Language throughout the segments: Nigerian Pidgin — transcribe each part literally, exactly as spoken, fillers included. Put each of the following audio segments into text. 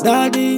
Daddy,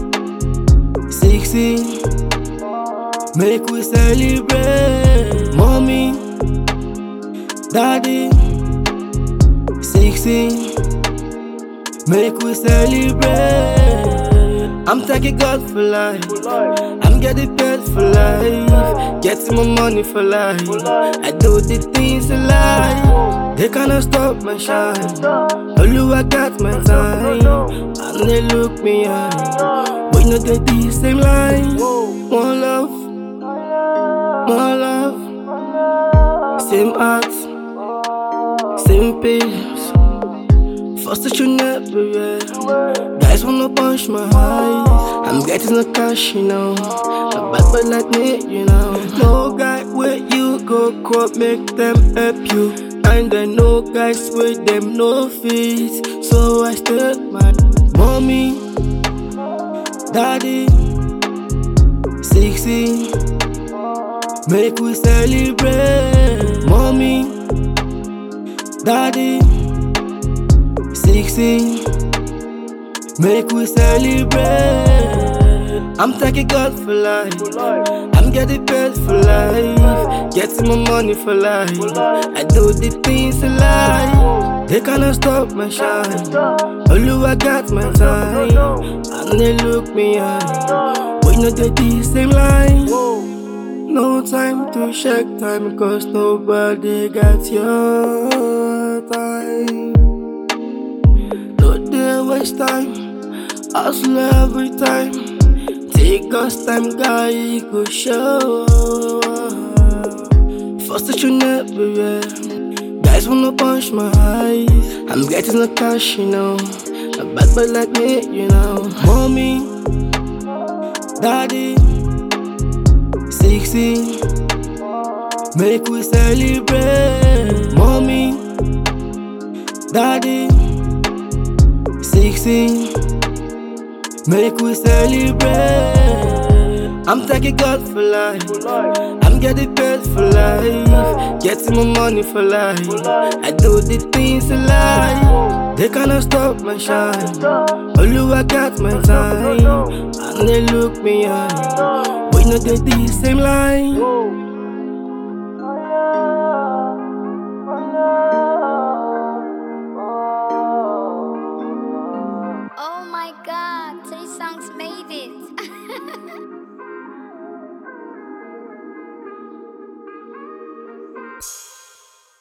sixteen, make we celebrate. Mommy, daddy, sixteen, make we celebrate. I'm thanking God for life, I'm getting paid for life, getting my money for life. I do the things in life, they cannot stop my shine. Olu, I got my time, and they look me high. We know they the same line. More love, more love, same heart, same pace. Frustration everywhere, guys wanna punch my eyes. I'm getting the cash, you know, a bad boy like me, you know. No guy where you go court make them help you, and I know guys with them no fees. So I stay my mommy, daddy, sixteen, make we celebrate. Mommy, daddy, sixteen, make we celebrate. I'm thanking God for life, I'm getting paid for life, getting my money for life. I do the things in life, they cannot stop my shine. Olu, I got my time, and they look me high. We know they the same line. No time to check time, cause nobody got your time. Waste time, hustle every time. Take us time, guy, go show. Frustration everywhere, guys wanna punch my eyes. I'm getting the cash, you know, a bad boy like me, you know. Mommy, daddy, sixteen, make we celebrate. Mommy, daddy, sixteen, make we celebrate. I'm thanking God for life, I'm getting paid for life, getting my money for life. I do the things in life, they cannot stop my shine. Olu, I got my time, and they look me high. We know they the same line. Oh my god, three songs made it.